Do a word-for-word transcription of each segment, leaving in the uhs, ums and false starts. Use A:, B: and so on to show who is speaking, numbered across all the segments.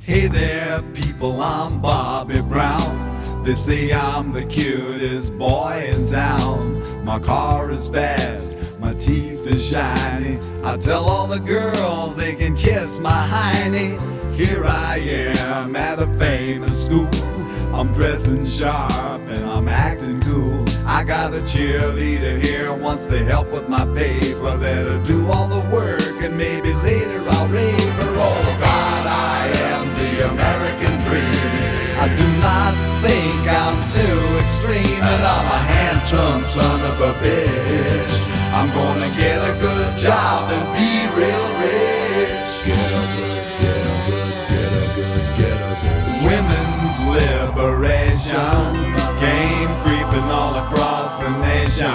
A: Hey there, people, I'm Bobby Brown. They say I'm the cutest boy in town. My car is fast, my teeth is shiny. I tell all the girls they can kiss my hiney. Here I am at a famous school. I'm dressing sharp and I'm acting cool. I got a cheerleader here, wants to help with my paper. Let her do all the work and maybe later I'll rave her. Oh God, I am the American dream. I do not think I'm too extreme, and I'm a handsome son of a bitch. I'm gonna get a good job and be real rich. Get a good, get a good, get a good, get a good. Women's liberation came creeping all across the nation.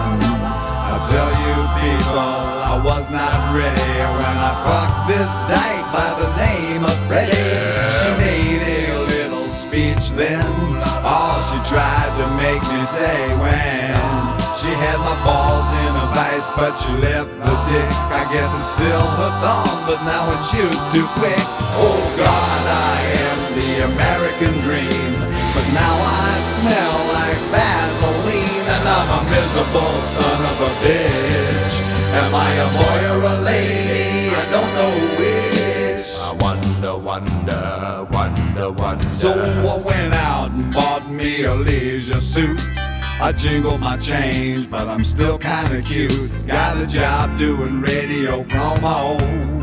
A: I tell you people, I was not ready when I fucked this dyke by the name of Freddie. She made a little speech then, all she tried to make me say when she had my balls in a vice, but she left the dick. I guess it's still hooked on, but now it shoots too quick. Oh God, I am the American dream, but now I smell like Vaseline, and I'm a miserable son of a bitch. Am I a boy or a lady? I don't know which.
B: I wonder, wonder, wonder, wonder.
A: So I went out and bought me a leisure suit. I jingle my change, but I'm still kinda cute. Got a job doing radio promo,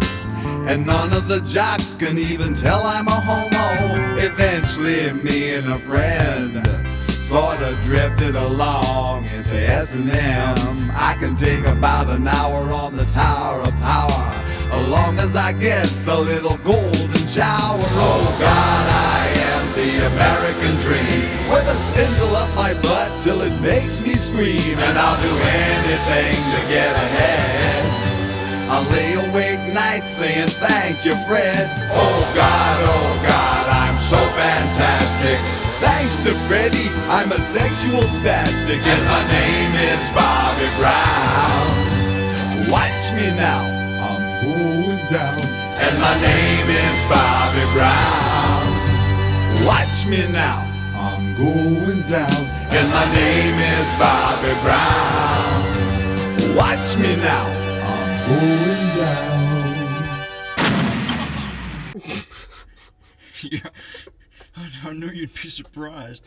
A: and none of the jocks can even tell I'm a homo. Eventually me and a friend sorta drifted along into S and M. I can take about an hour on the Tower of Power, as long as I get a little golden shower. Oh God, I am the American dream, with a spindle up my butt till it makes me scream. And I'll do anything to get ahead. I'll lay awake nights saying thank you, Fred. Oh God, oh God, I'm so fantastic. Thanks to Freddie, I'm a sexual spastic, and my name is Bobby Brown. Watch me now, I'm going down. And my name is Bobby Brown. Watch me now, I'm going down. And my name is Bobby Brown. Watch me now, I'm going down.
C: Yeah, I knew you'd be surprised.